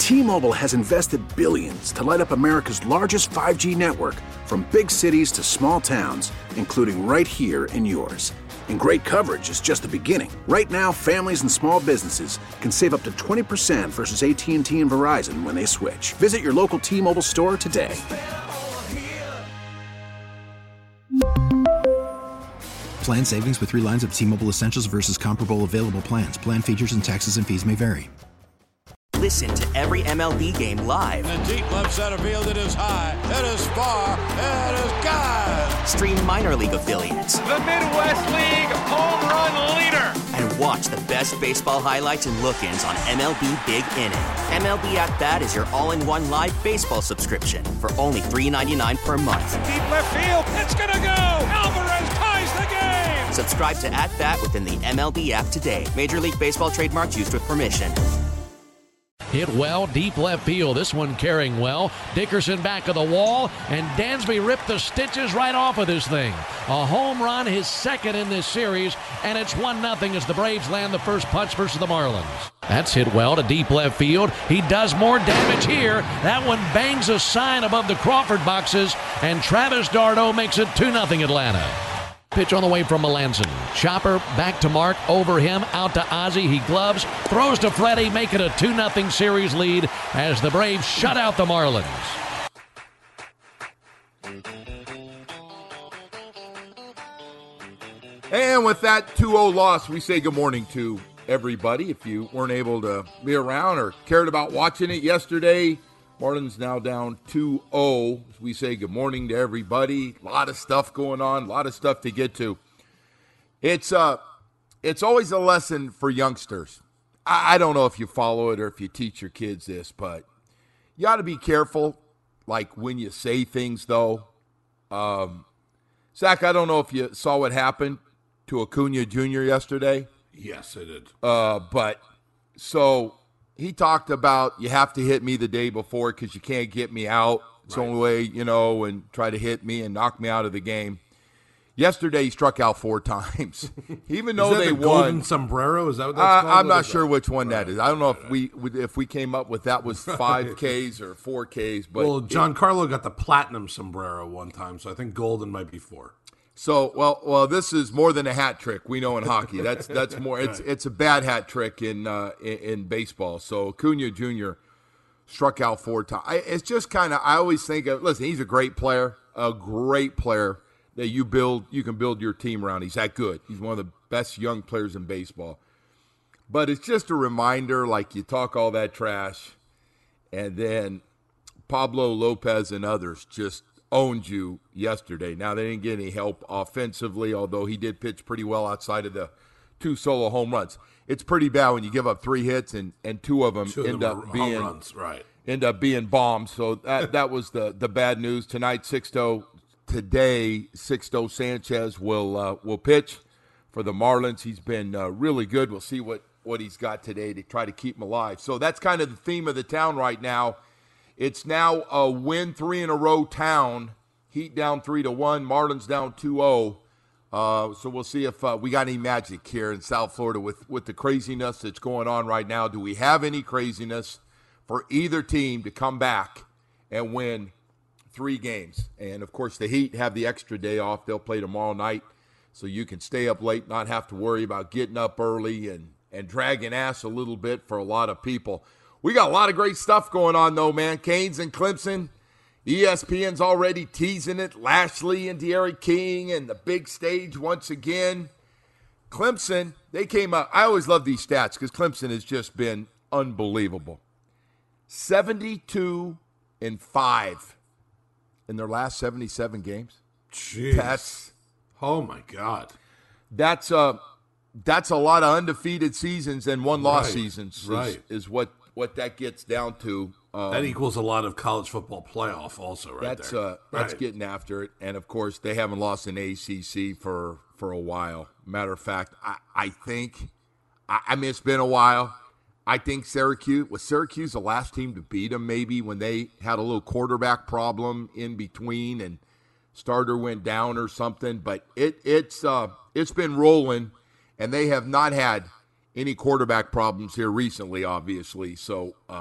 T-Mobile has invested billions to light up America's largest 5G network, from big cities to small towns, including right here in yours. And great coverage is just the beginning. Right now, families and small businesses can save up to 20% versus AT&T and Verizon when they switch. Visit your local T-Mobile store today. Plan savings with 3 lines of T-Mobile Essentials versus comparable available plans. Plan features and taxes and fees may vary. Listen to every MLB game live. In the deep left center field, it is high, it is far, it is gone. Stream minor league affiliates. The Midwest League home run leader. And watch the best baseball highlights and look-ins on MLB Big Inning. MLB At Bat is your all-in-one live baseball subscription for only $3.99 per month. Deep left field, it's gonna go. Alvarez ties the game. Subscribe to At Bat within the MLB app today. Major League Baseball trademarks used with permission. Hit well, deep left field. This one carrying well. Dickerson back of the wall, and Dansby ripped the stitches right off of this thing. A home run, his second in this series, and it's 1-0 as the Braves land the first punch versus the Marlins. That's hit well to deep left field. He does more damage here. That one bangs a sign above the Crawford boxes, and Travis d'Arnaud makes it 2-0 Atlanta. Pitch on the way from Melanson. Chopper back to Mark, over him, out to Ozzie. He gloves, throws to Freddie, make it a 2-0 series lead as the Braves shut out the Marlins. And with that 2-0 loss, we say good morning to everybody. If you weren't able to be around or cared about watching it yesterday, Marlins now down 2-0. We say good morning to everybody. A lot of stuff going on, a lot of stuff to get to. It's always a lesson for youngsters. I don't know if you follow it or if you teach your kids this, but you got to be careful, like when you say things, though. Zach, I don't know if you saw what happened to Acuna Jr. yesterday. Yes, I did. But he talked about, you have to hit me the day before because you can't get me out. It's the only way, and try to hit me and knock me out of the game. Yesterday, he struck out 4 times. Even though they won. Golden sombrero? Is that what that's called? I'm not sure which one that is. I don't know if we came up with that was 5Ks or 4Ks. But well, Giancarlo got the platinum sombrero one time, so I think golden might be 4. So, well, this is more than a hat trick. We know in hockey that's more. It's a bad hat trick in baseball. So Acuna Jr. struck out 4 times. It's just kind of, I always think of, listen, he's a great player that you can build your team around. He's that good. He's one of the best young players in baseball. But it's just a reminder, like you talk all that trash, and then Pablo Lopez and others just owned you yesterday. Now, they didn't get any help offensively, although he did pitch pretty well outside of the 2 solo home runs. It's pretty bad when you give up 3 hits and 2 of them end up being home runs, end up being bombs. So that was the bad news. Tonight, Today, Sixto Sanchez will pitch for the Marlins. He's been really good. We'll see what he's got today to try to keep him alive. So that's kind of the theme of the town right now. It's now a win 3 in a row town. Heat down 3-1. Marlins down 2-0. So we'll see if we got any magic here in South Florida with the craziness that's going on right now. Do we have any craziness for either team to come back and win 3 games? And, of course, the Heat have the extra day off. They'll play tomorrow night, so you can stay up late, not have to worry about getting up early and dragging ass a little bit for a lot of people. We got a lot of great stuff going on, though, man. Canes and Clemson. ESPN's already teasing it. Lashley and De'Aaron King and the big stage once again. Clemson, they came up. I always love these stats because Clemson has just been unbelievable. 72-5 in their last 77 games. Jeez. Oh, my God. That's a lot of undefeated seasons and one-loss seasons is what that gets down to. That equals a lot of college football playoff also That's getting after it. And, of course, they haven't lost an ACC for a while. Matter of fact, I think it's been a while. I think was Syracuse the last team to beat them maybe when they had a little quarterback problem in between and starter went down or something. But it's been rolling, and they have not had any quarterback problems here recently, obviously. So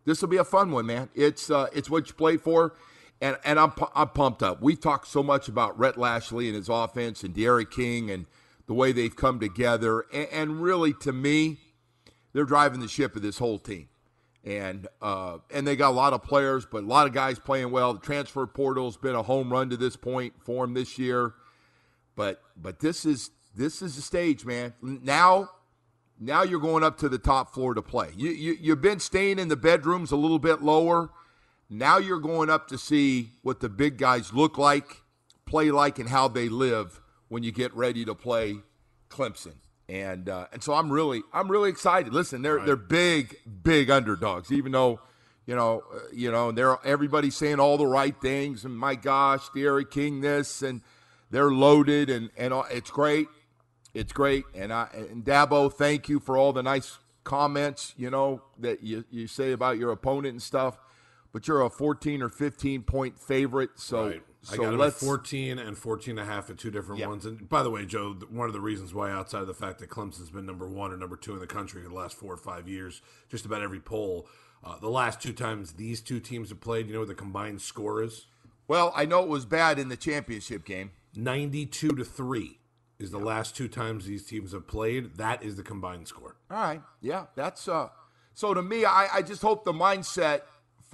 This will be a fun one, man. It's what you play for, and I'm pumped up. We've talked so much about Rhett Lashley and his offense and D'Eriq King and the way they've come together, and really, to me, they're driving the ship of this whole team. And they got a lot of players, but a lot of guys playing well. The transfer portal's been a home run to this point for them this year. But this is the stage, man. Now you're going up to the top floor to play. You've been staying in the bedrooms a little bit lower. Now you're going up to see what the big guys look like, play like, and how they live when you get ready to play Clemson. And so I'm really excited. Listen, they're big underdogs, even though they're everybody's saying all the right things. And my gosh, D'Eriq King this, and they're loaded, and it's great. It's great. And Dabo, thank you for all the nice comments, that you say about your opponent and stuff. But you're a 14 or 15 point favorite, so right. I got it at 14 and 14.5 at two different ones. And by the way, Joe, one of the reasons why, outside of the fact that Clemson's been number 1 or number 2 in the country in the last 4 or 5 years, just about every poll, the last 2 times these two teams have played, you know what the combined score is? Well, I know it was bad in the championship game. 92-3 is the last 2 times these teams have played. That is the combined score. All right. Yeah, that's so to me, I just hope the mindset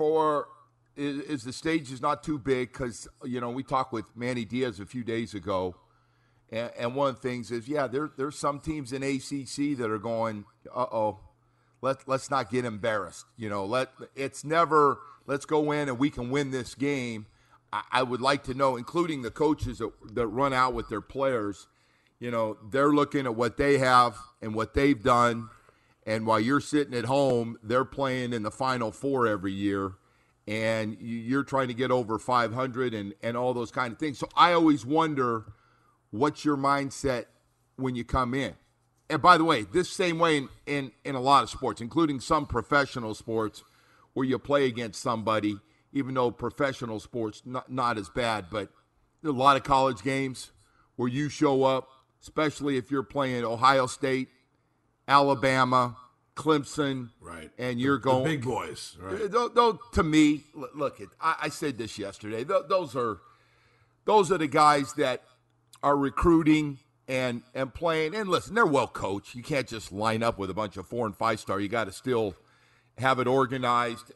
is the stage is not too big, because we talked with Manny Diaz a few days ago, and one of the things is there's some teams in ACC that are going, let's not get embarrassed. It's never let's go in and we can win this game. I would like to know, including the coaches that run out with their players, they're looking at what they have and what they've done. And while you're sitting at home, they're playing in the Final Four every year, and you're trying to get over 500 and all those kind of things. So I always wonder, what's your mindset when you come in? And by the way, this same way in a lot of sports, including some professional sports, where you play against somebody, even though professional sports not as bad, but there are a lot of college games where you show up, especially if you're playing Ohio State, Alabama, Clemson, right? And you're going the big boys, right? Though, to me, look, I said this yesterday. Those are the guys that are recruiting and playing. And listen, they're well coached. You can't just line up with a bunch of 4 and 5 star. You got to still have it organized.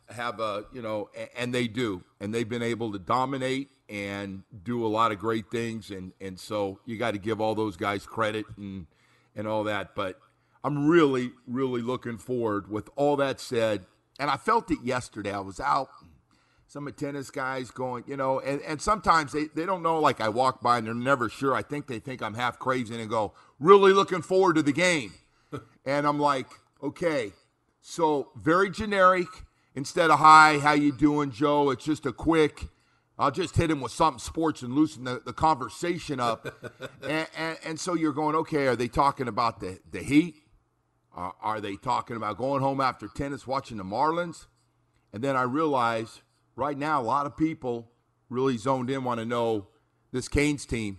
And they do, and they've been able to dominate and do a lot of great things. And so you got to give all those guys credit and all that, but I'm really, really looking forward. With all that said, and I felt it yesterday. I was out, some of the tennis guys going, and sometimes they don't know, like I walk by and they're never sure. I think they think I'm half crazy and go, really looking forward to the game. And I'm like, okay, so very generic. Instead of, hi, how you doing, Joe? It's just a quick, I'll just hit him with something sports and loosen the conversation up. and so you're going, okay, are they talking about the Heat? Are they talking about going home after tennis, watching the Marlins? And then I realize right now a lot of people really zoned in, want to know this Canes team,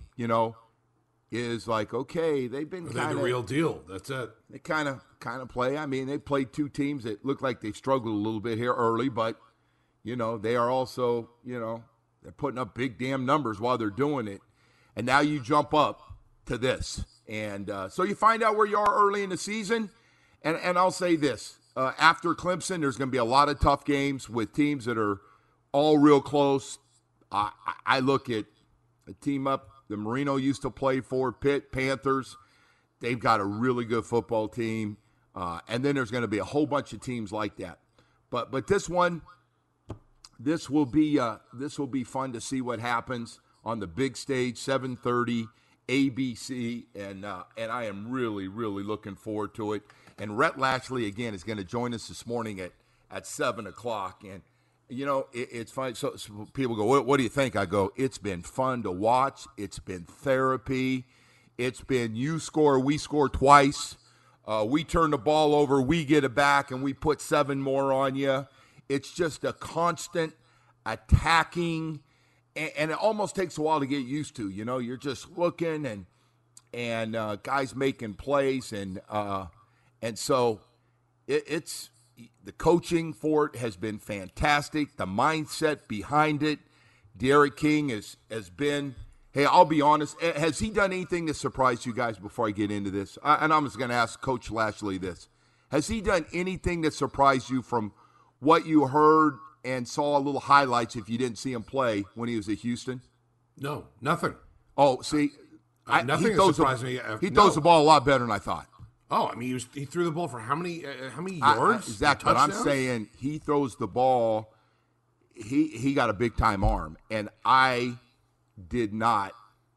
is like, okay, they've been kind of the real deal. That's it. They kind of play. I mean, they played 2 teams that look like they've struggled a little bit here early, but, they are also, they're putting up big damn numbers while they're doing it. And now you jump up to this. And so you find out where you are early in the season. And I'll say this, after Clemson, there's going to be a lot of tough games with teams that are all real close. I look at a team up the Marino used to play for, Pitt Panthers. They've got a really good football team. And then there's going to be a whole bunch of teams like that. But this one, this will be fun to see what happens on the big stage, 7:30 ABC, and I am really, really looking forward to it. And Rhett Lashley, again, is going to join us this morning at 7 o'clock. And, it's fun. So people go, what do you think? I go, it's been fun to watch. It's been therapy. It's been you score, we score twice. We turn the ball over, we get it back, and we put 7 more on you. It's just a constant attacking, and it almost takes a while to get used to. You're just looking and guys making plays, and so it's the coaching for it has been fantastic. The mindset behind it, Derek King has been. Hey, I'll be honest. Has he done anything that surprised you guys before I get into this? And I'm just going to ask Coach Lashley this. Has he done anything that surprised you from what you heard and saw little highlights if you didn't see him play when he was at Houston? No, nothing. Oh, see. Nothing surprised me. He throws the ball a lot better than I thought. Oh, I mean, he threw the ball for how many yards? Exactly. But I'm saying he throws the ball. He got a big-time arm, and I did not,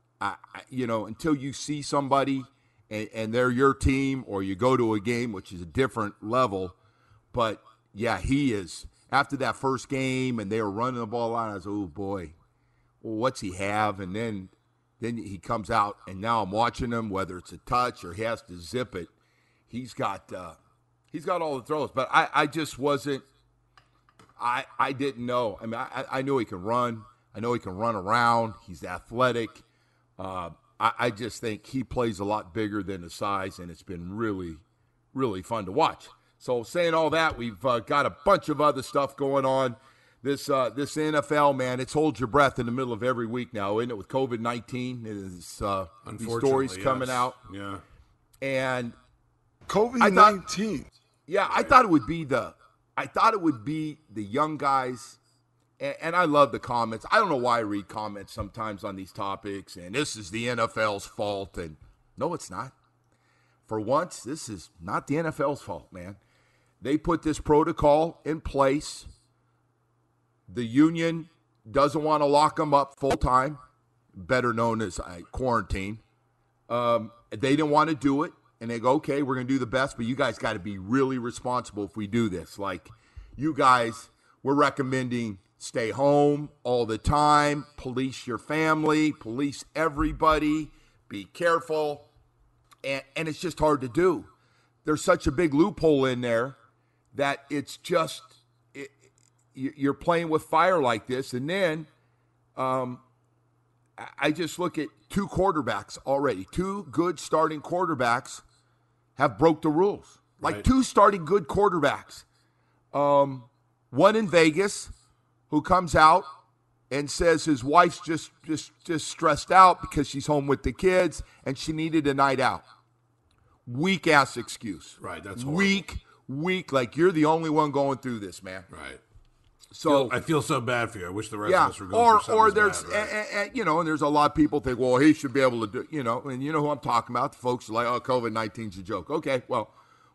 until you see somebody and they're your team or you go to a game, which is a different level. But, yeah, he is. After that first game and they were running the ball out, I was, oh, boy, well, what's he have? And then he comes out, and now I'm watching him, whether it's a touch or he has to zip it. He's got all the throws. But I just wasn't – I didn't know. I mean, I knew he can run. I know he can run around. He's athletic. I just think he plays a lot bigger than his size, and it's been really, really fun to watch. So saying all that, we've got a bunch of other stuff going on. This NFL, man, it's hold your breath in the middle of every week now, isn't it, with COVID-19? These stories coming out. Yeah. And COVID-19. I thought it would be the young guys. And I love the comments. I don't know why I read comments sometimes on these topics, and this is the NFL's fault. And no, it's not. For once, this is not the NFL's fault, man. They put this protocol in place. The union doesn't want to lock them up full time, better known as quarantine. They didn't want to do it, and they go, okay, we're going to do the best, but you guys got to be really responsible if we do this. Like, you guys, we're recommending stay home all the time, police your family, police everybody, be careful, and it's just hard to do. There's such a big loophole in there that it's just you're playing with fire like this. And then I just look at two quarterbacks already. Two good starting quarterbacks have broke the rules. Like two starting good quarterbacks. One in Vegas, who comes out and says his wife's just stressed out because she's home with the kids and she needed a night out. Weak ass excuse. Right, that's horrible. Weak. Like, you're the only one going through this, man. Right. So I feel so bad for you. I wish the rest of us were going through something or there's bad, right? and there's a lot of people think, well, he should be able to do, and you know who I'm talking about. The folks are like, oh, COVID-19's a joke. Okay, well,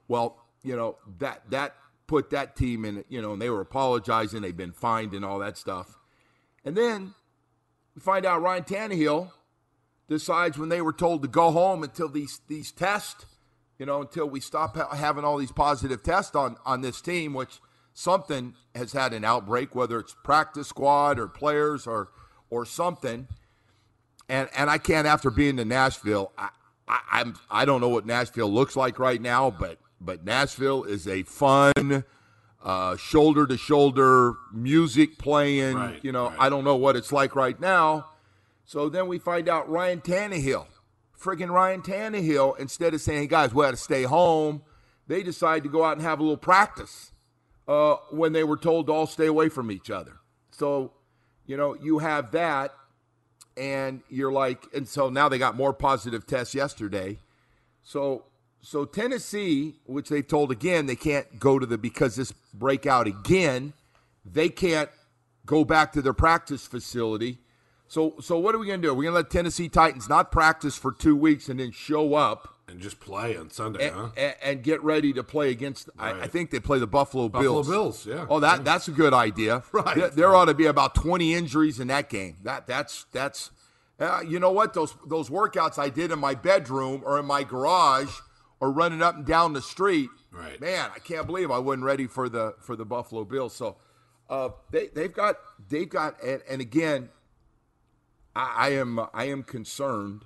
that put that team in, and they were apologizing. They've been fined and all that stuff. And then we find out Ryan Tannehill decides when they were told to go home until these tests, until we stop having all these positive tests on this team, which something has had an outbreak, whether it's practice squad or players or something. And I can't, after being to Nashville, I don't know what Nashville looks like right now, but Nashville is a fun, shoulder-to-shoulder music playing. Right. I don't know what it's like right now. So then we find out Ryan Tannehill, instead of saying, hey, guys, we got to stay home, they decide to go out and have a little practice when they were told to all stay away from each other. So, you have that, and you're like, and so now they got more positive tests yesterday. So Tennessee, which they've told again, they can't go to because this breakout again, they can't go back to their practice facility. So what are we going to do? We're going to let Tennessee Titans not practice for 2 weeks and then show up. And just play on Sunday, and get ready to play against, right. I think they play the Buffalo Bills. Buffalo Bills, yeah. Oh, that's a good idea. Right. There ought to be about 20 injuries in that game. That's you know what? Those workouts I did in my bedroom or in my garage or running up and down the street. Right. Man, I can't believe I wasn't ready for the Buffalo Bills. So they've got and again, I am concerned.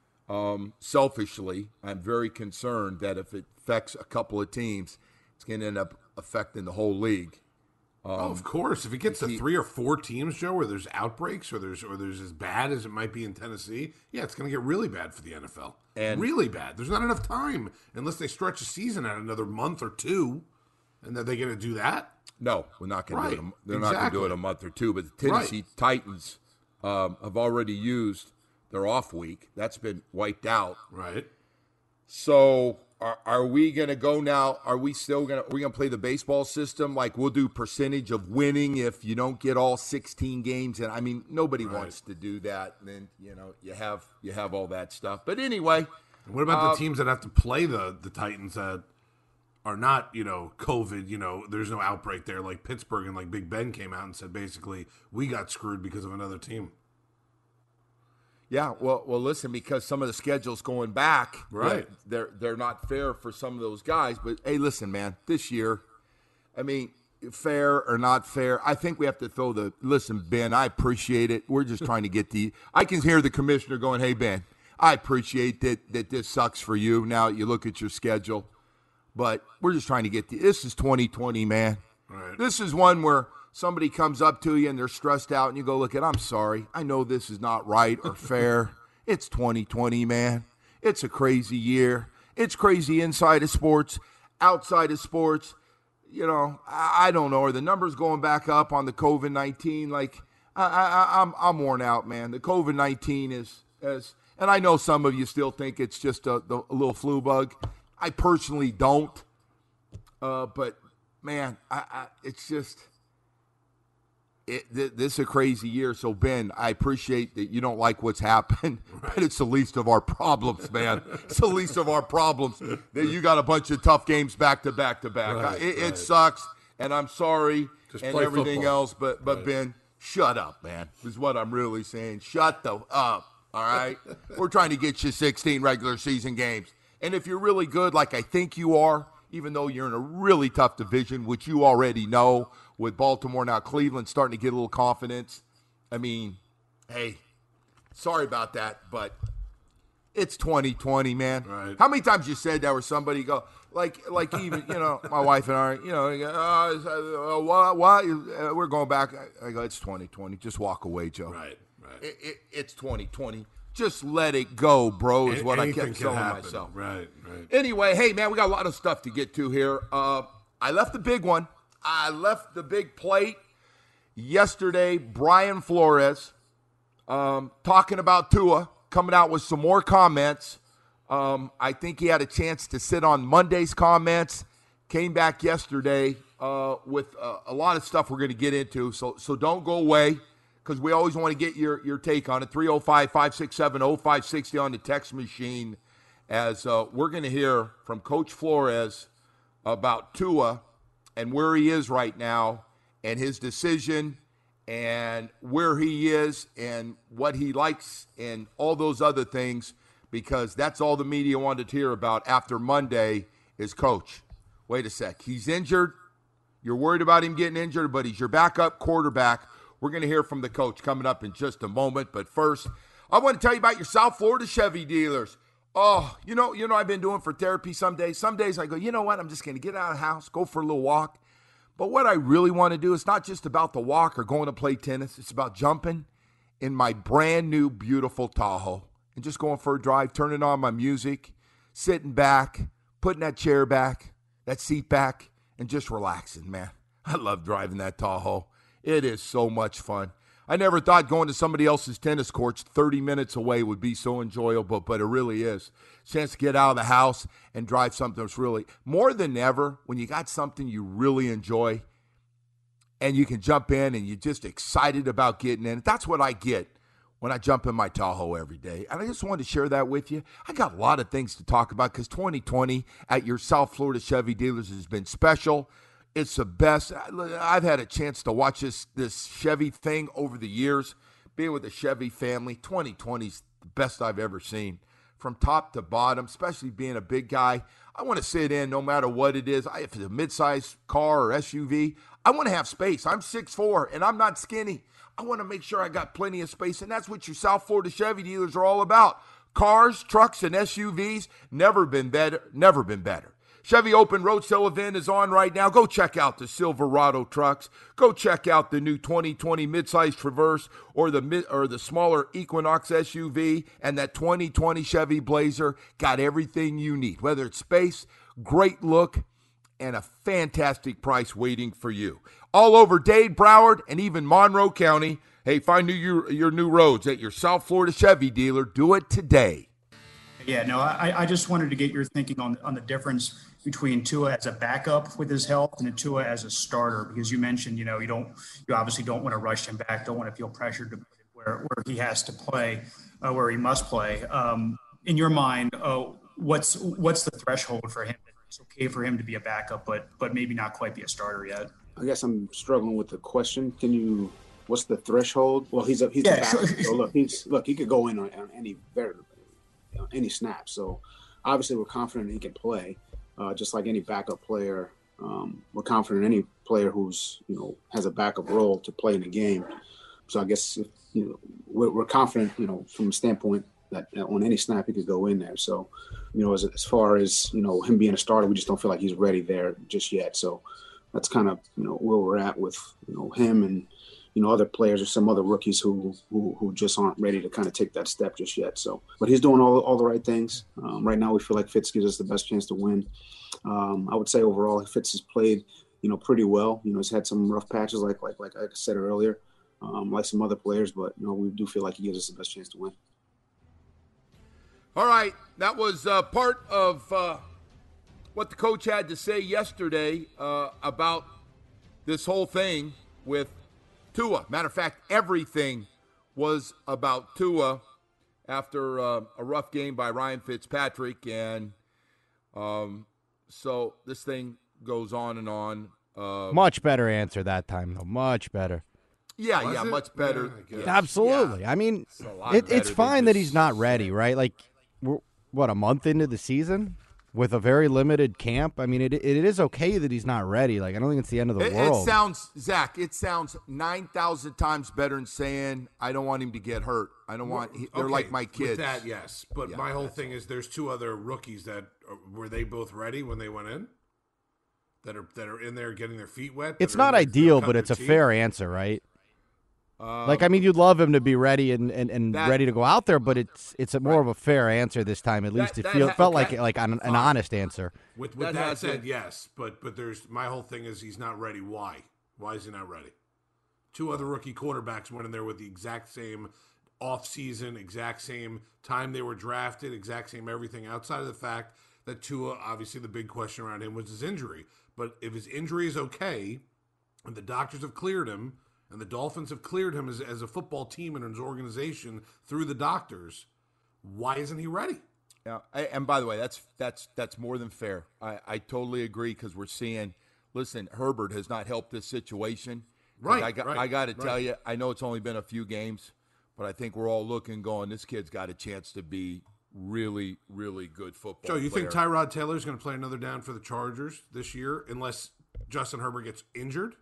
Selfishly, I'm very concerned that if it affects a couple of teams, it's going to end up affecting the whole league. Of course. If it gets to 3 or 4 teams, Joe, where there's outbreaks or there's as bad as it might be in Tennessee, yeah, it's going to get really bad for the NFL. And really bad. There's not enough time unless they stretch a season out another month or 2. And are they going to do that? No, we're not going to do it. They're not going to do it a month or two. But the Tennessee Titans have already used their off week. That's been wiped out. Right. So are we going to go now? Are we still going to – we're going to play the baseball system? Like we'll do percentage of winning if you don't get all 16 games. And, I mean, nobody wants to do that. And then, you have all that stuff. But anyway. What about the teams that have to play the Titans that are not, COVID, there's no outbreak there, like Pittsburgh, and like Big Ben came out and said basically we got screwed because of another team. Yeah, well, listen, because some of the schedules going back, right? They're not fair for some of those guys. But hey, listen, man, this year, I mean, fair or not fair, I think we have to throw listen, Ben, I appreciate it. We're just trying to get I can hear the commissioner going, hey, Ben, I appreciate that this sucks for you. Now you look at your schedule, but we're just trying to get this is 2020, man. Right. This is one where somebody comes up to you and they're stressed out and you go, look, I'm sorry. I know this is not right or fair. It's 2020, man. It's a crazy year. It's crazy inside of sports, outside of sports. I don't know. Are the numbers going back up on the COVID-19? Like, I'm worn out, man. The COVID-19 is and I know some of you still think it's just a little flu bug. I personally don't. But, man, it's just – this is a crazy year. So, Ben, I appreciate that you don't like what's happened, but it's the least of our problems, man. It's the least of our problems that you got a bunch of tough games back to back to back. It sucks, and I'm sorry just and everything football. Else, but Ben, shut up, man, is what I'm really saying. Shut the up, all right? We're trying to get you 16 regular season games. And if you're really good, like I think you are, even though you're in a really tough division, which you already know, with Baltimore now, Cleveland starting to get a little confidence. I mean, hey, sorry about that, but it's 2020, man. Right. How many times you said that where somebody go, like even, my wife and I, what? We're going back. I go, it's 2020. Just walk away, Joe. Right. It's 2020. Just let it go, bro, is what I kept telling myself. Right. Anyway, hey, man, we got a lot of stuff to get to here. I left the big one. I left the big plate yesterday. Brian Flores talking about Tua, coming out with some more comments. I think he had a chance to sit on Monday's comments. Came back yesterday with a lot of stuff we're going to get into. So don't go away because we always want to get your take on it. 305-567-0560 on the text machine as we're going to hear from Coach Flores about Tua and where he is right now and his decision and where he is and what he likes and all those other things, because that's all the media wanted to hear about after Monday is, Coach, wait a sec. He's injured. You're worried about him getting injured, but he's your backup quarterback. We're going to hear from the coach coming up in just a moment. But first, I want to tell you about your South Florida Chevy dealers. Oh, I've been doing for therapy some days. Some days I go, you know what? I'm just going to get out of the house, go for a little walk. But what I really want to do is not just about the walk or going to play tennis. It's about jumping in my brand new, beautiful Tahoe and just going for a drive, turning on my music, sitting back, putting that chair back, that seat back, and just relaxing, man. I love driving that Tahoe. It is so much fun. I never thought going to somebody else's tennis courts 30 minutes away would be so enjoyable, but it really is. Chance to get out of the house and drive something that's really, more than ever, when you got something you really enjoy and you can jump in and you're just excited about getting in. That's what I get when I jump in my Tahoe every day. And I just wanted to share that with you. I got a lot of things to talk about because 2020 at your South Florida Chevy dealers has been special. It's the best. I've had a chance to watch this Chevy thing over the years, being with the Chevy family. 2020 is the best I've ever seen from top to bottom, especially being a big guy. I want to sit in no matter what it is. If it's a midsize car or SUV, I want to have space. I'm 6'4", and I'm not skinny. I want to make sure I got plenty of space, and that's what your South Florida Chevy dealers are all about. Cars, trucks, and SUVs, never been better. Chevy Open Road Sale event is on right now. Go check out the Silverado trucks. Go check out the new 2020 midsize Traverse or the smaller Equinox SUV and that 2020 Chevy Blazer. Got everything you need, whether it's space, great look, and a fantastic price waiting for you. All over Dade, Broward, and even Monroe County. Hey, find your new roads at your South Florida Chevy dealer. Do it today. Yeah, no, I just wanted to get your thinking on the difference between Tua as a backup with his health and Tua as a starter, because you mentioned, you obviously don't want to rush him back, don't want to feel pressured to where he has to play, where he must play. In your mind, what's the threshold for him? It's okay for him to be a backup, but maybe not quite be a starter yet. I guess I'm struggling with the question. What's the threshold? Well, he's a backup. Sure. So he could go in on any snap. So obviously we're confident he can play, just like any backup player. We're confident any player who's has a backup role to play in the game. So I guess we're confident from a standpoint that on any snap he could go in there. So as far as him being a starter, we just don't feel like he's ready there just yet. So that's kind of where we're at with him and other players or some other rookies who just aren't ready to kind of take that step just yet. So, but he's doing all the right things. Right now, we feel like Fitz gives us the best chance to win. I would say overall, Fitz has played, pretty well. He's had some rough patches, like I said earlier, like some other players, but we do feel like he gives us the best chance to win. All right, that was part of what the coach had to say yesterday about this whole thing with Tua. Matter of fact, everything was about Tua after a rough game by Ryan Fitzpatrick. And so this thing goes on and on. Much better answer that time, though. Much better. Yeah, much better. Yeah, absolutely. Yeah. I mean, it's fine that he's not ready, right? Like, we're, a month into the season? With a very limited camp, I mean, it is okay that he's not ready. Like, I don't think it's the end of the world. It sounds 9,000 times better than saying, I don't want him to get hurt. I don't want – they're like my kids. With that, yes. But my whole thing is there's two other rookies that – were they both ready when they went in? That are in there getting their feet wet? It's not ideal, but it's a fair answer, right? You'd love him to be ready and ready to go out there, but it's more of a fair answer this time. At least it felt like an honest answer. With that said, yes, but there's my whole thing is he's not ready. Why? Why is he not ready? Two other rookie quarterbacks went in there with the exact same offseason, exact same time they were drafted, exact same everything outside of the fact that Tua, obviously the big question around him was his injury. But if his injury is okay and the doctors have cleared him, and the Dolphins have cleared him as a football team and his organization through the doctors, why isn't he ready? Yeah, and by the way, that's more than fair. I totally agree because we're seeing. Listen, Herbert has not helped this situation. Right. I got to tell you, I know it's only been a few games, but I think we're all looking, going, this kid's got a chance to be really, really good football. Joe, you player. think Tyrod Taylor's going to play another down for the Chargers this year unless Justin Herbert gets injured?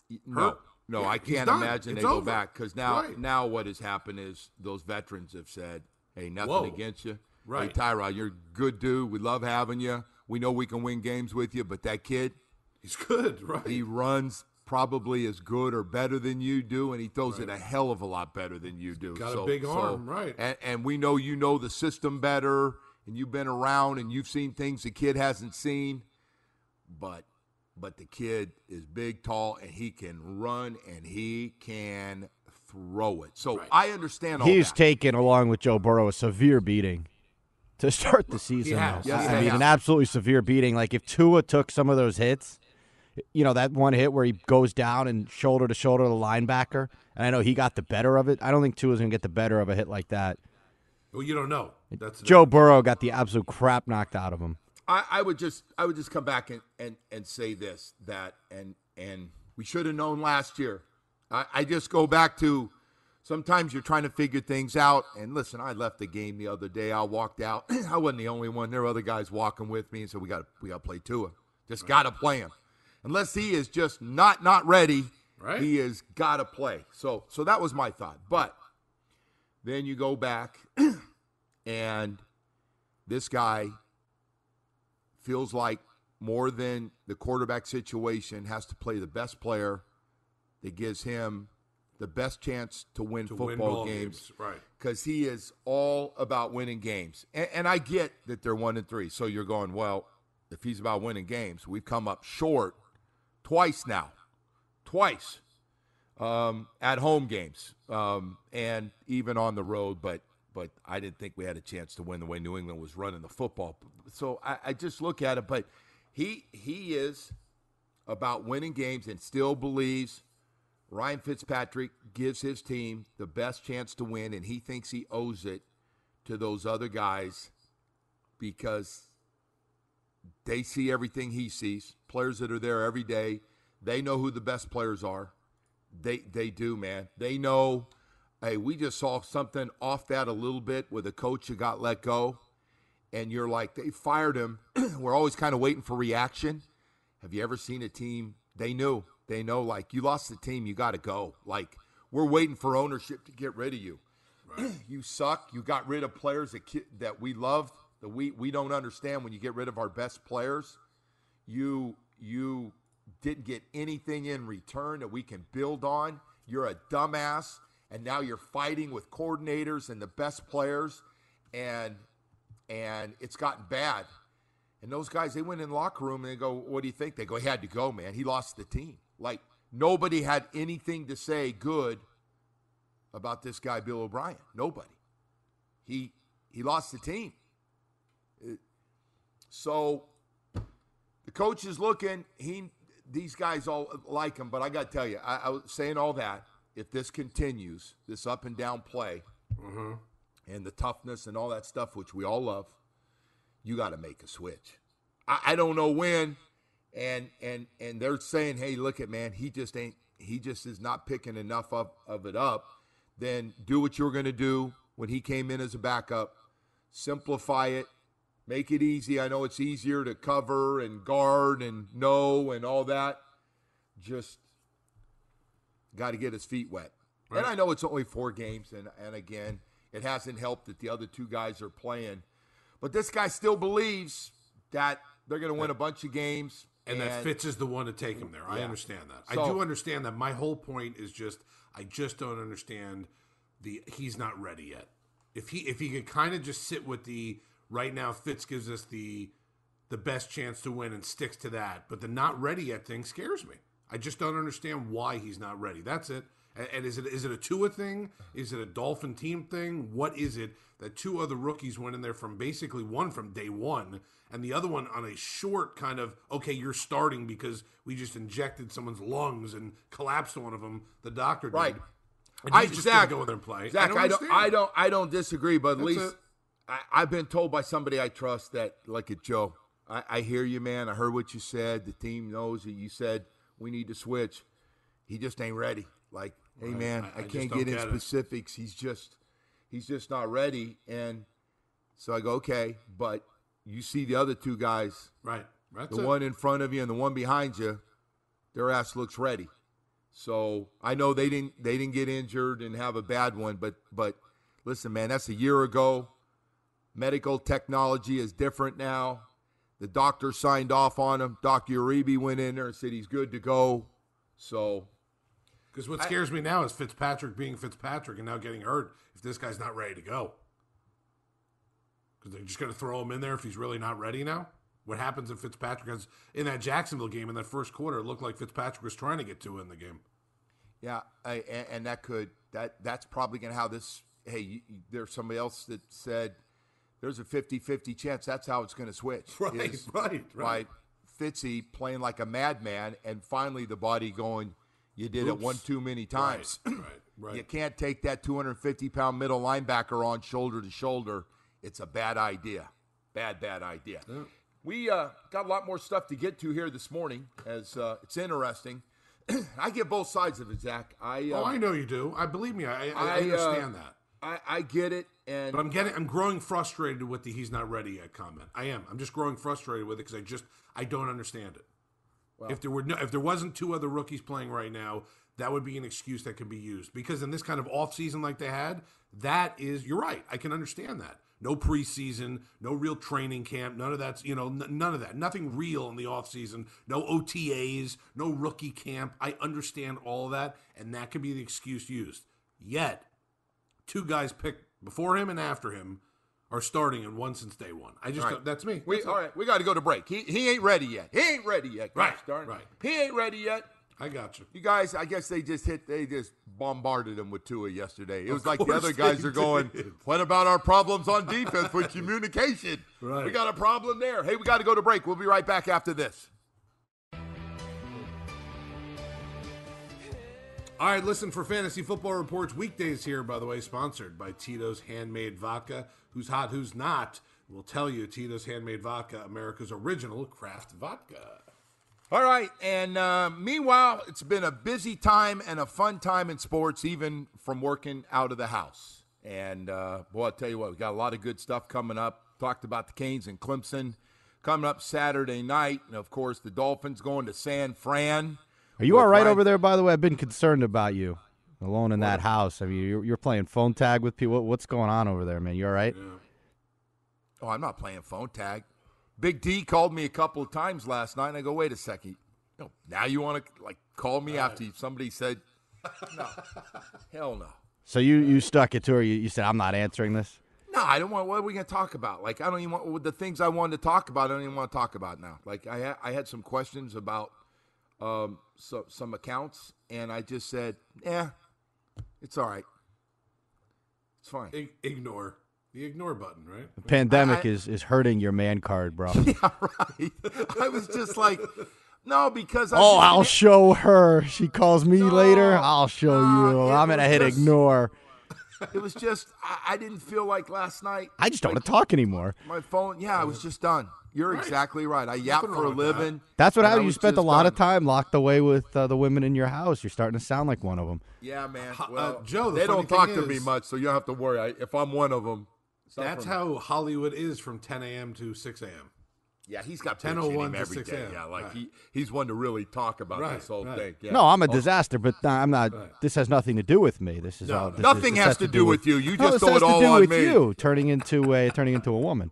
No, I can't imagine they go back because now what has happened is those veterans have said, hey, nothing against you. Right. Hey, Tyrod, you're a good dude. We love having you. We know we can win games with you, but that kid, he's good, right? He runs probably as good or better than you do, and he throws it a hell of a lot better than you do. Got a big arm, right. And we know you know the system better, and you've been around, and you've seen things the kid hasn't seen, but the kid is big, tall, and he can run, and he can throw it. So I understand all that. He's taken, along with Joe Burrow, a severe beating to start the season. An absolutely severe beating. Like, if Tua took some of those hits, that one hit where he goes down and shoulder to shoulder the linebacker, and I know he got the better of it. I don't think Tua's going to get the better of a hit like that. Well, you don't know. Joe Burrow got the absolute crap knocked out of him. I would just come back and say this, that and we should have known last year. I just go back to sometimes you're trying to figure things out. And listen, I left the game the other day. I walked out. I wasn't the only one. There were other guys walking with me, and so we got to play Tua. Just got to play him. Unless he is just not ready, he has got to play. So that was my thought. But then you go back, and this guy feels like more than the quarterback situation has to play the best player that gives him the best chance to win football games. Right. Because he is all about winning games. And I get that they're 1-3. So you're going, well, if he's about winning games. We've come up short twice now. Twice. At home games. And even on the road, but I didn't think we had a chance to win the way New England was running the football. So I just look at it, but he is about winning games and still believes Ryan Fitzpatrick gives his team the best chance to win, and he thinks he owes it to those other guys because they see everything he sees, players that are there every day. They know who the best players are. They do, man. They know, hey, we just saw something off that a little bit with a coach who got let go, and you're like, they fired him. We're always kind of waiting for reaction. Have you ever seen a team? They know, like, you lost the team, you got to go. Like, we're waiting for ownership to get rid of you. Right. You suck. You got rid of players that we love, that we don't understand when you get rid of our best players. You didn't get anything in return that we can build on. You're a dumbass, and now you're fighting with coordinators and the best players, and it's gotten bad. And those guys, they went in the locker room and they go, what do you think? They go, he had to go, man. He lost the team. Like, nobody had anything to say good about this guy, Bill O'Brien. Nobody. He lost the team. So the coach is looking. These guys all like him, but I got to tell you, I was saying all that. If this continues, this up and down play, and the toughness and all that stuff, which we all love, you got to make a switch. I don't know when, and they're saying, hey, look at, man, he just is not picking enough of it up. Then do what you were going to do when he came in as a backup. Simplify it. Make it easy. I know it's easier to cover and guard and know and all that. Just got to get his feet wet. Right. And I know it's only 4 games, and again, it hasn't helped that the other 2 guys are playing. But this guy still believes that they're going to win a bunch of games. And that Fitz is the one to take him there. Yeah. I understand that. So, I do understand that. My whole point is I just don't understand he's not ready yet. If he could kind of just sit with right now, Fitz gives us the best chance to win and sticks to that. But the not ready yet thing scares me. I just don't understand why he's not ready. That's it. And is it a Tua thing? Is it a Dolphin team thing? What is it that 2 other rookies went in there from basically one from day one and the other one on a short kind of, okay, you're starting because we just injected someone's lungs and collapsed one of them, the doctor did. Right. And he's just going to go in there and play. Zach, I don't disagree, but at least I've been told by somebody I trust that, look at Joe, I hear you, man. I heard what you said. The team knows that you said we need to switch. He just ain't ready. Like, hey, man, I can't get in specifics. He's just not ready. And so I go, okay, but you see the other 2 guys, right? The one in front of you and the one behind you, their ass looks ready. So I know they didn't get injured and have a bad one, but listen, man, that's a year ago. Medical technology is different now. The doctor signed off on him. Dr. Uribe went in there and said he's good to go. So, because what scares me now is Fitzpatrick being Fitzpatrick and now getting hurt if this guy's not ready to go. Because they're just going to throw him in there if he's really not ready now. What happens if Fitzpatrick has, in that Jacksonville game in that first quarter, it looked like Fitzpatrick was trying to get Tua in the game. Yeah, and that's probably going to how this. Hey, there's somebody else that said there's a 50-50 chance that's how it's going to switch. Right. By Fitzy playing like a madman, and finally the body going, you did it one too many times. Right. You can't take that 250-pound middle linebacker on shoulder to shoulder. It's a bad idea. Bad idea. Yeah. We got a lot more stuff to get to here this morning, as it's interesting. I get both sides of it, Zach. I know you do. I believe me. I understand that. I get it, but I'm growing frustrated with the he's not ready yet comment. I am. I'm just growing frustrated with it because I don't understand it. Well, if there wasn't 2 other rookies playing right now, that would be an excuse that could be used. Because in this kind of off season like they had, you're right. I can understand that. No preseason, no real training camp, none of that's, none of that. Nothing real in the offseason, no OTAs, no rookie camp. I understand all of that, and that could be the excuse used. Yet, 2 guys picked before him and after him are starting and one since day one. I just that's me. All right, we got to go to break. He ain't ready yet. He ain't ready yet. Right. He ain't ready yet. I got you. You guys, I guess they just bombarded him with Tua yesterday. It was like the other guys are going, what about our problems on defense with communication? Right. We got a problem there. Hey, we got to go to break. We'll be right back after this. All right, listen, for Fantasy Football Reports weekdays here, by the way, sponsored by Tito's Handmade Vodka. Who's hot, who's not? We'll tell you, Tito's Handmade Vodka, America's original craft vodka. All right, and meanwhile, it's been a busy time and a fun time in sports, even from working out of the house. And, boy, I'll tell you what, we got a lot of good stuff coming up. Talked about the Canes and Clemson coming up Saturday night. And, of course, the Dolphins going to San Fran. Are you all right over there, by the way? I've been concerned about you alone in that house. I mean, you're playing phone tag with people. What's going on over there, man? You all right? Yeah. Oh, I'm not playing phone tag. Big D called me a couple of times last night, and I go, wait a second. Now you want to, call me after somebody said, no, hell no. So you stuck it to her. You said, I'm not answering this? No, I don't want, what are we going to talk about? I don't even want, the things I wanted to talk about, I don't even want to talk about now. I had some questions about some accounts, and I just said, it's all right. It's fine. Ignore. The ignore button, right? The pandemic is hurting your man card, bro. Yeah, right. I was just like, no, because I'll show her. She calls me later. I'll show you. I'm going to hit ignore. It was just, I didn't feel like last night. I just don't want to talk anymore. My phone, I was just done. You're exactly right. I yap for a living. That's what happened. You spent a lot of time locked away with the women in your house. You're starting to sound like one of them. Yeah, man. Well, Joe, they don't talk to me much, so you don't have to worry. If I'm one of them. That's how Hollywood is from 10 a.m. to 6 a.m. Yeah, he's got 10:01 to every 6 day. a.m. Yeah, he's one to really talk about this whole thing. Yeah. No, I'm a disaster, but I'm not. Right. This has nothing to do with me. This is all. Nothing has to do with you. You just throw it all on me. This has to do with you turning into a woman.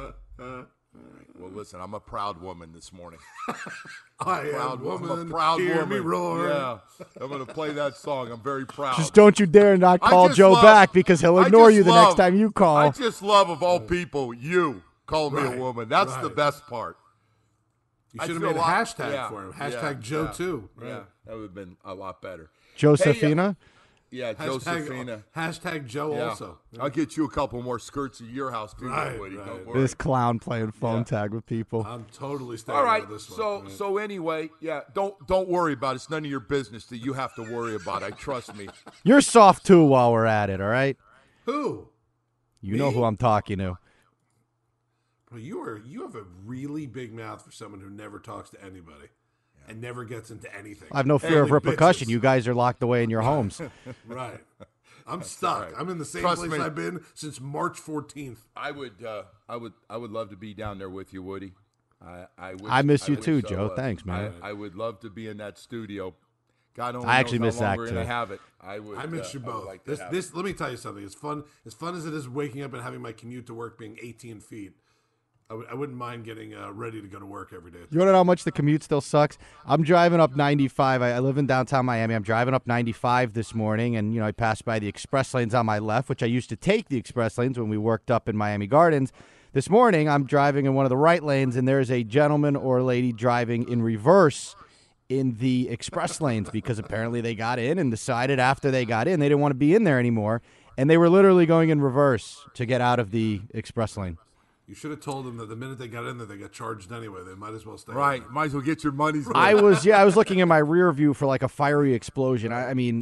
Well, listen, I'm a proud woman this morning. I'm a proud woman. Hear me roar. Yeah, I'm going to play that song. I'm very proud. Just don't you dare not call Joe back because he'll ignore you the next time you call. I just love, of all people, you call me a woman. That's the best part. You should have made a hashtag for him. Hashtag Joe too. Right. Yeah, that would have been a lot better. Josephina? Yeah, Josephina. Hashtag Joe also. Yeah. I'll get you a couple more skirts at your house too, Woody. Don't worry. This clown playing phone tag with people. I'm totally staying with this one. So anyway, don't worry about it. It's none of your business that you have to worry about. Trust me. You're soft too while we're at it, all right? Who? You know who I'm talking to. Well, you have a really big mouth for someone who never talks to anybody. And never gets into anything. I have no fear of repercussion. Bitches. You guys are locked away in your homes. Right. I'm stuck. Right. I'm in the same place I've been since March 14th. I would love to be down there with you, Woody. I miss you too, Joe. Thanks, man. I would love to be in that studio. God only I actually knows miss how long that we're too. going to have it. I miss you both. Like this let me tell you something. As fun as it is waking up and having my commute to work being 18 feet. I wouldn't mind getting ready to go to work every day. You want to know how much the commute still sucks? I'm driving up 95. I live in downtown Miami. I'm driving up 95 this morning, and I passed by the express lanes on my left, which I used to take the express lanes when we worked up in Miami Gardens. This morning, I'm driving in one of the right lanes, and there's a gentleman or lady driving in reverse in the express lanes because apparently they got in and decided after they got in they didn't want to be in there anymore, and they were literally going in reverse to get out of the express lane. You should have told them that the minute they got in there, they got charged anyway. They might as well stay. Right. Might as well get your money's worth. I was looking in my rear view for like a fiery explosion. I mean,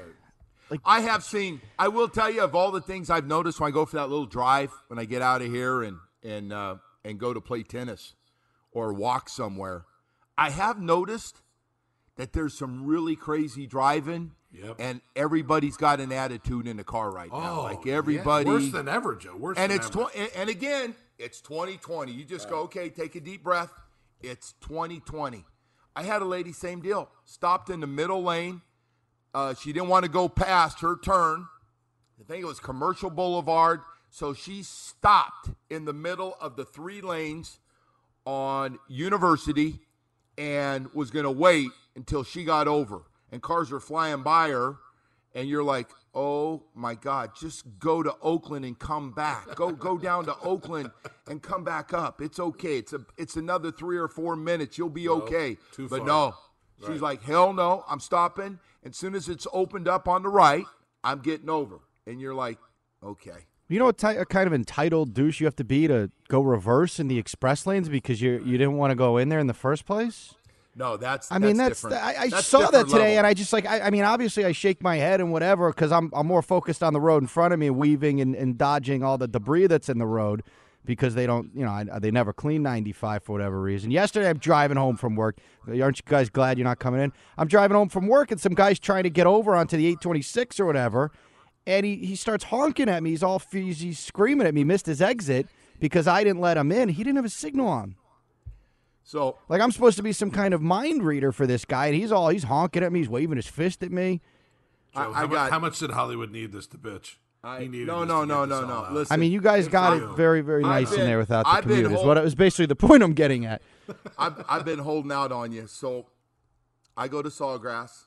I have seen, I will tell you, of all the things I've noticed when I go for that little drive, when I get out of here and go to play tennis or walk somewhere, I have noticed that there's some really crazy driving. Yep. And everybody's got an attitude in the car right now. Like everybody. Yeah. Worse than ever, Joe. And again, it's 2020. You just go, okay, take a deep breath. It's 2020. I had a lady, same deal. Stopped in the middle lane. She didn't want to go past her turn. I think it was Commercial Boulevard. So she stopped in the middle of the 3 lanes on University and was going to wait until she got over. And cars are flying by her, and you're like, oh my God, just go to Oakland and come back. Go down to Oakland and come back up. It's okay. It's another 3 or 4 minutes. You'll be okay. But no, she's like, hell no, I'm stopping. As soon as it's opened up on the right, I'm getting over. And you're like, okay. You know what kind of entitled douche you have to be to go reverse in the express lanes because you didn't want to go in there in the first place? No, that's different. I saw that today, level. And I just I mean, obviously I shake my head and whatever because I'm more focused on the road in front of me, weaving and dodging all the debris that's in the road because they don't, they never clean 95 for whatever reason. Yesterday I'm driving home from work. Aren't you guys glad you're not coming in? I'm driving home from work and some guy's trying to get over onto the 826 or whatever, and he starts honking at me. He's screaming at me, missed his exit because I didn't let him in. He didn't have a signal on. So, like, I'm supposed to be some kind of mind reader for this guy, and he's honking at me. He's waving his fist at me. Joe, how much did Hollywood need this to bitch? No. Listen, I mean, you guys got it very, very nice in there without the commute. It was basically the point I'm getting at. I've been holding out on you. So, I go to Sawgrass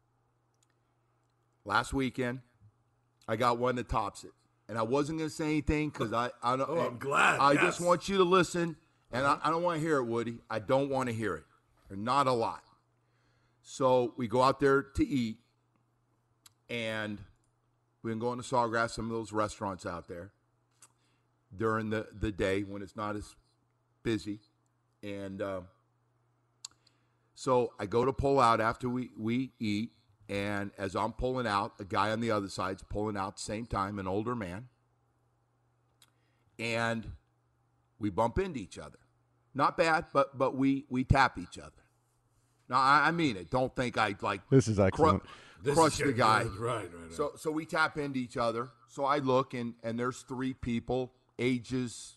last weekend. I got one that tops it, and I wasn't going to say anything because I'm glad. I just want you to listen. And I don't want to hear it, Woody. I don't want to hear it. Or not a lot. So we go out there to eat, and we can go into Sawgrass, some of those restaurants out there during the day when it's not as busy. And so I go to pull out after we eat, and as I'm pulling out, a guy on the other side's pulling out at the same time, an older man. And we bump into each other. Not bad, but we tap each other. Now, I mean it. Don't think I this is excellent. Crush the guy. Right. So we tap into each other. So I look, and there's 3 people, ages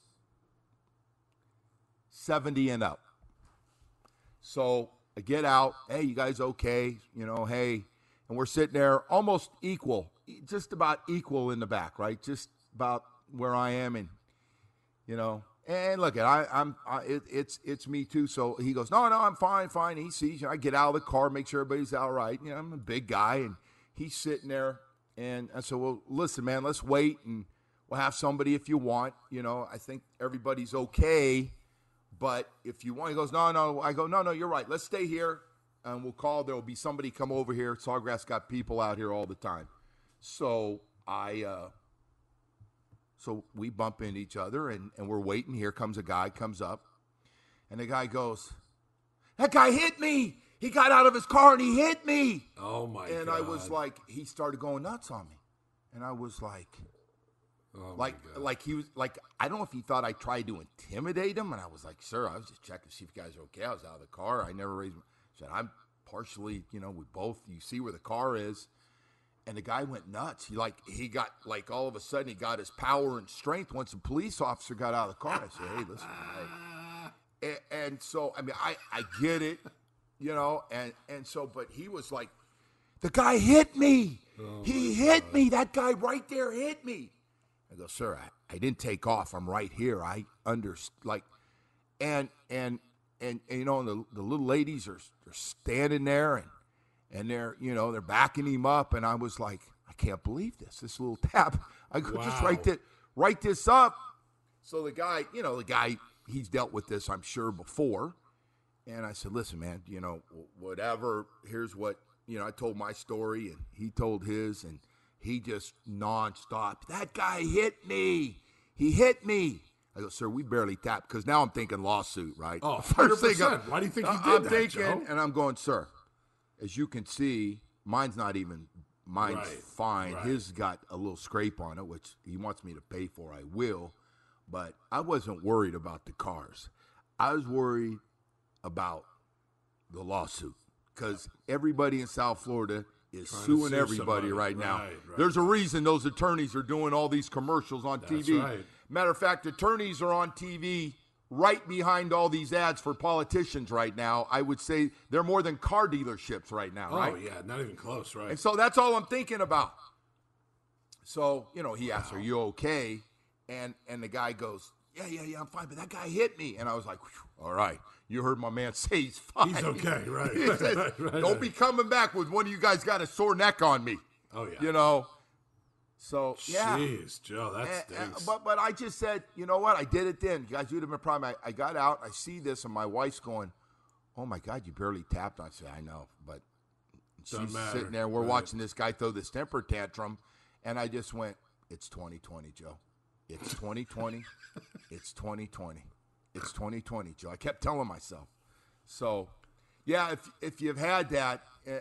70 and up. So I get out. Hey, you guys okay? Hey. And we're sitting there almost equal, just about equal in the back, right? Just about where I am, and And look, it's me too. So he goes, no, I'm fine. He sees, I get out of the car, make sure everybody's all right. I'm a big guy, and he's sitting there. And I said, well, listen, man, let's wait, and we'll have somebody if you want. I think everybody's okay, but if you want, he goes, no. I go, no, you're right. Let's stay here, and we'll call. There will be somebody come over here. Sawgrass got people out here all the time. So So we bump into each other, and we're waiting. Here comes a guy, comes up, and the guy goes, that guy hit me. He got out of his car, and he hit me. Oh, my God. And I was like, he started going nuts on me. And I was like, he was like, I don't know if he thought I tried to intimidate him. And I was like, sir, I was just checking to see if you guys are okay. I was out of the car. I never raised my said, I'm partially, we both, you see where the car is. And the guy went nuts. He got all of a sudden he got his power and strength once the police officer got out of the car. I said, hey, listen. And so, I mean, I get it, and so, but he was like, the guy hit me. He hit me. That guy right there hit me. I go, sir, I didn't take off. I'm right here. I understand. And the little ladies are standing there and they're, they're backing him up. And I was like, I can't believe this little tap. I could just write this up. So the guy, he's dealt with this, I'm sure, before. And I said, listen, man, whatever, here's what, I told my story and he told his, and he just nonstop. That guy hit me. He hit me. I go, sir, we barely tapped, because now I'm thinking lawsuit, right? Oh, 100%. Why do you think he did that, Joe? And I'm going, sir, as you can see, mine's fine. Right. His got a little scrape on it, which he wants me to pay for. I will. But I wasn't worried about the cars. I was worried about the lawsuit, because everybody in South Florida is suing everybody right now. Right. There's a reason those attorneys are doing all these commercials on TV. Right. Matter of fact, attorneys are on TV right behind all these ads for politicians right now. I would say they're more than car dealerships right now, right? Oh, yeah, not even close, right? And so that's all I'm thinking about. So, he asks, are you okay? And the guy goes, yeah, I'm fine, but that guy hit me. And I was like, all right, you heard my man say he's fine. He's okay, right. He said, don't be coming back with one of you guys got a sore neck on me. Oh, yeah. You know? So, yeah. Jeez, Joe, that stinks. But I just said, you know what? I did it then. You guys, you'd have been proud. I got out. I see this, and my wife's going, oh, my God, you barely tapped. I said, I know. But she's sitting there. We're watching this guy throw this temper tantrum. And I just went, it's 2020, Joe. It's 2020. It's 2020. It's 2020, Joe. I kept telling myself. So, yeah, if you've had that,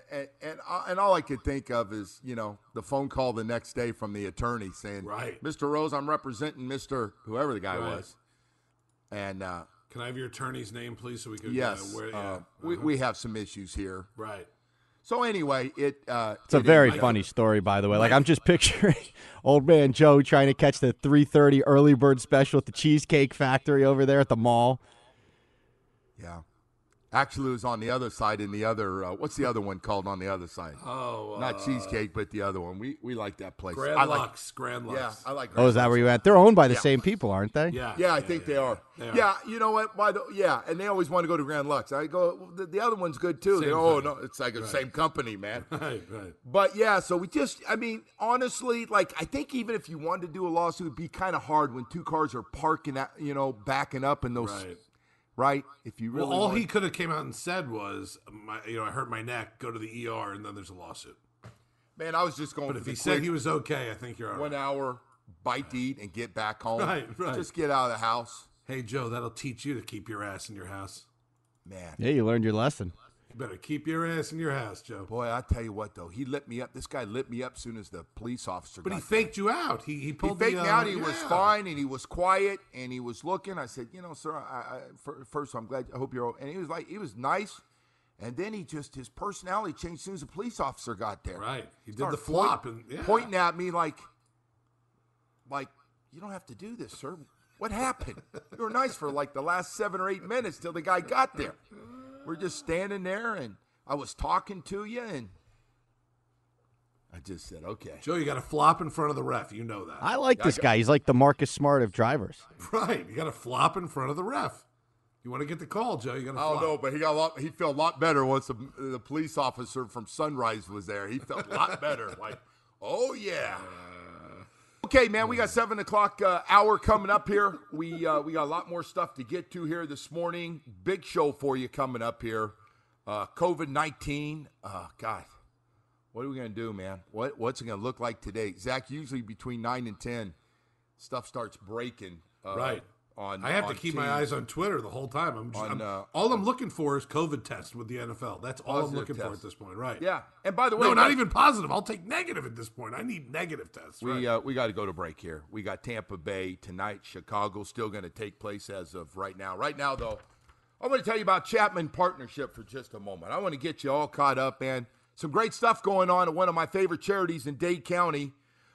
and all I could think of is, you know, the phone call the next day from the attorney saying, right, Mr. Rose, I'm representing Mr. whoever the guy was. And can I have your attorney's name, please, so we can? Yes, we have some issues here. Right. So anyway, it's a very funny story, by the way. Like, I'm just picturing old man Joe trying to catch the 3:30 early bird special at the Cheesecake Factory over there at the mall. Yeah. Actually, it was on the other side in the other what's the other one called on the other side? Oh, not Cheesecake, but the other one. We like that place. Grand Lux. Yeah, I like. Grand is that where you at? They're owned by the same people, aren't they? Yeah, I think they are. Yeah, you know what? And they always want to go to Grand Lux. I go. The other one's good too. No, it's like the same company, man. Right. But yeah, so we just. I mean, honestly, like I think even if you wanted to do a lawsuit, it'd be kind of hard when two cars are parking, backing up in those. Right. If you really all he could have came out and said was, I hurt my neck, go to the ER, and then there's a lawsuit. Man, I was just going. But if he said he was okay, I think you're all right. 1 hour bite to eat and get back home. Right. Just get out of the house. Hey, Joe, that'll teach you to keep your ass in your house. Man. Yeah, you learned your lesson. You better keep your ass in your house, Joe. Boy, I tell you what, though, he lit me up. This guy lit me up as soon as the police officer But got he faked you out. He pulled faked me out. He was fine, and he was quiet, and he was looking. I said, sir, first, I'm glad. I hope you're – and he was nice. And then his personality changed as soon as the police officer got there. Right. He did the flop. Pointing at me like, you don't have to do this, sir. What happened? You were nice for like the last 7 or 8 minutes till the guy got there. We're just standing there, and I was talking to you, and I just said, okay. Joe, you got to flop in front of the ref. You know that. I like this guy. He's like the Marcus Smart of drivers. Right. You got to flop in front of the ref. You want to get the call, Joe, you got to flop. I don't know, but he felt a lot better once the police officer from Sunrise was there. He felt a lot better. Like, oh, yeah. Okay, man, we got 7 o'clock hour coming up here. We got a lot more stuff to get to here this morning. Big show for you coming up here. COVID-19. God, what are we going to do, man? What's it going to look like today? Zach, usually between 9 and 10, stuff starts breaking. Right. I have to keep my eyes on Twitter the whole time. All I'm looking for is COVID test with the NFL. That's all I'm looking for at this point, right? Yeah. And by the way, not even positive. I'll take negative at this point. I need negative tests. We got to go to break here. We got Tampa Bay tonight. Chicago still going to take place as of right now. Right now, though, I want to tell you about Chapman Partnership for just a moment. I want to get you all caught up, man. Some great stuff going on at one of my favorite charities in Dade County.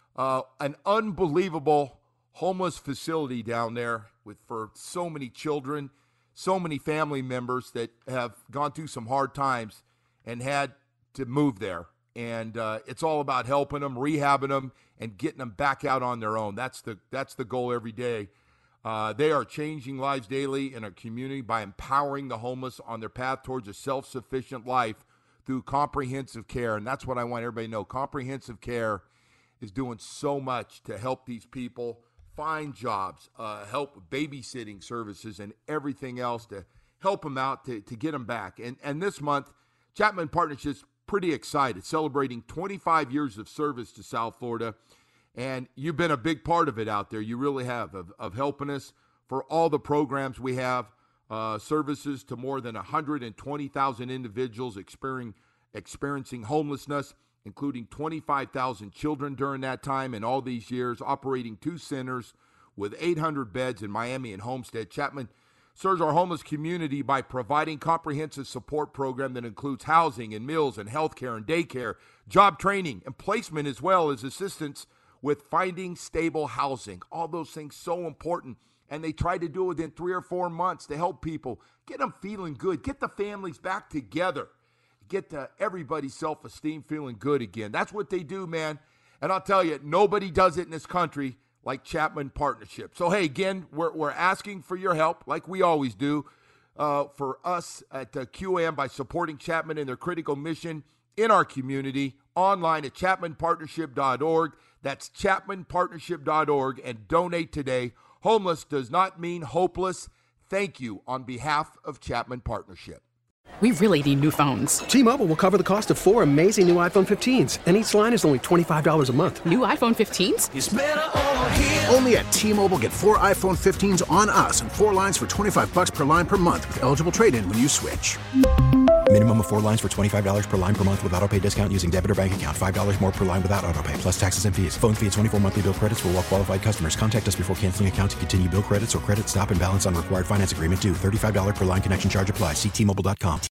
An unbelievable homeless facility down there for so many children, so many family members that have gone through some hard times and had to move there. And it's all about helping them, rehabbing them, and getting them back out on their own. That's the goal every day. They are changing lives daily in our community by empowering the homeless on their path towards a self-sufficient life through comprehensive care. And that's what I want everybody to know. Comprehensive care is doing so much to help these people find jobs, help babysitting services, and everything else to help them out to get them back. And this month, Chapman Partnership's pretty excited, celebrating 25 years of service to South Florida. And you've been a big part of it out there. You really have, of helping us for all the programs we have, services to more than 120,000 individuals experiencing homelessness, including 25,000 children during that time and all these years, operating 2 centers with 800 beds in Miami and Homestead. Chapman serves our homeless community by providing comprehensive support program that includes housing and meals and health care and daycare, job training and placement, as well as assistance with finding stable housing. All those things so important. And they try to do it within 3 or 4 months to help people, get them feeling good, get the families back together. Get everybody's self-esteem feeling good again. That's what they do, man. And I'll tell you, nobody does it in this country like Chapman Partnership. So, hey, again, we're asking for your help, like we always do, for us at QAM by supporting Chapman in their critical mission in our community, online at ChapmanPartnership.org. That's ChapmanPartnership.org, and donate today. Homeless does not mean hopeless. Thank you on behalf of Chapman Partnership. We really need new phones. T-Mobile will cover the cost of 4 amazing new iPhone 15s, and each line is only $25 a month. New iPhone 15s? It's better over here. Only at T-Mobile, get 4 iPhone 15s on us and 4 lines for $25 per line per month with eligible trade-in when you switch. Minimum of 4 lines for $25 per line per month with autopay discount using debit or bank account. $5 more per line without autopay, plus taxes and fees. Phone fee at 24 monthly bill credits for well-qualified customers. Contact us before canceling account to continue bill credits or credit stop and balance on required finance agreement due. $35 per line connection charge applies. See T-Mobile.com.